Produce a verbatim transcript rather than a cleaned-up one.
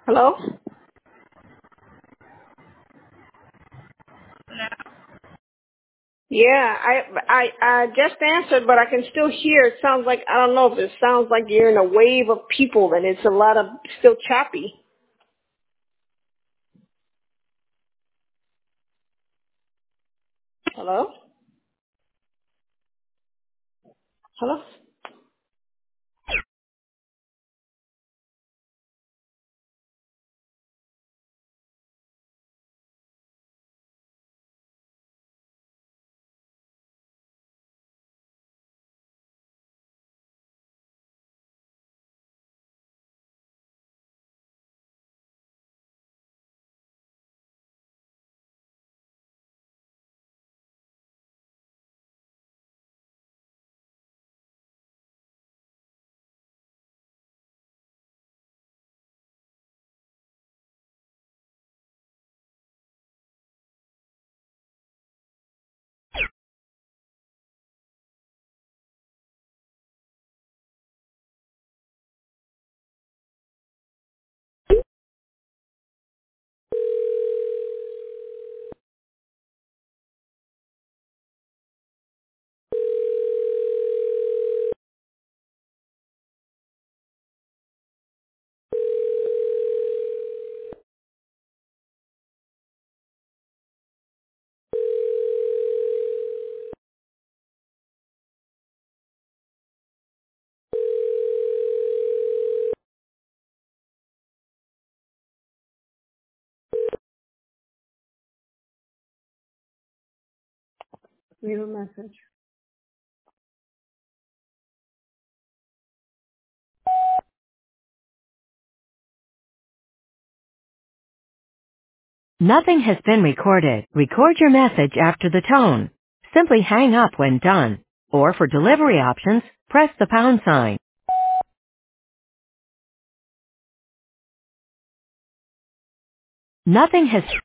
Hello? Yeah, I I I just answered, but I can still hear. It sounds like I don't know if it sounds like you're in a wave of people, and it's a lot of still choppy. Hello? Hello? Leave a message. Nothing has been recorded. Record your message after the tone. Simply hang up when done. Or for delivery options, press the pound sign. Nothing has